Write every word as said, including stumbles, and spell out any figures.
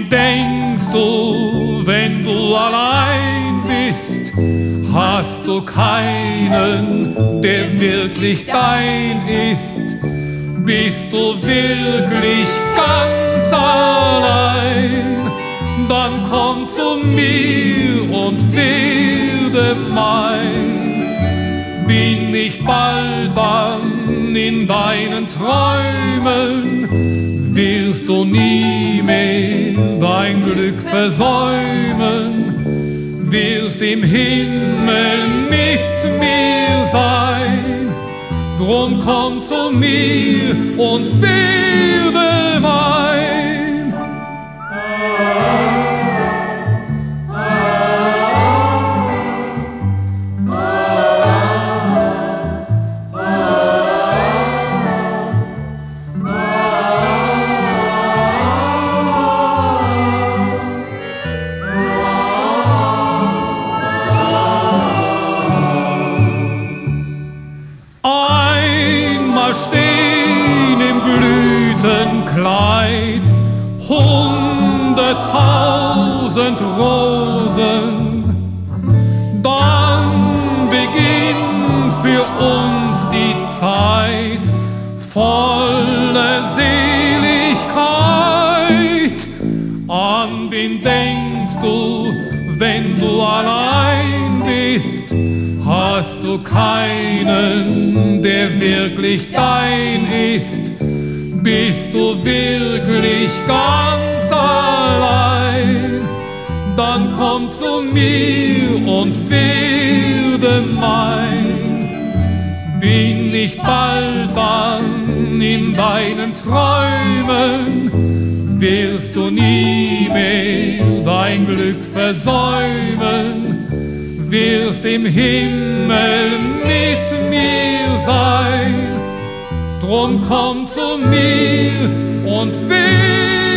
denkst du, wenn du allein bist? Hast du keinen, der wirklich dein ist? Bist du wirklich ganz allein? Dann komm zu mir und werde mein. Bin ich bald dann in deinen Träumen, wirst du nie mehr dein Glück versäumen, wirst im Himmel mit mir sein. Drum komm zu mir und werde mein. Einmal stehen im Blütenkleid hunderttausend Rosen, dann beginnt für uns die Zeit voller Seligkeit. An wen denkst du, wenn du allein bist? Hast du keinen, der wirklich dein ist? Bist du wirklich ganz allein? Dann komm zu mir und werde mein. Bin ich bald dann in deinen Träumen, wirst du nie mehr dein Glück versäumen, wirst im Himmel mit mir sein. Drum komm zu mir und will